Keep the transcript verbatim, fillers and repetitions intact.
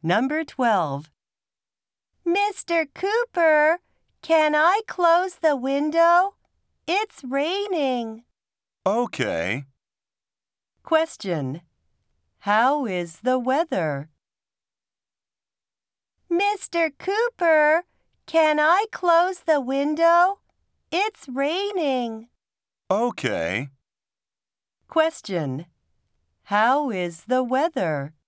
Number twelve. Mister Cooper, can I close the window? It's raining. Okay. Question. How is the weather? Mister Cooper, can I close the window? It's raining. Okay. Question. How is the weather?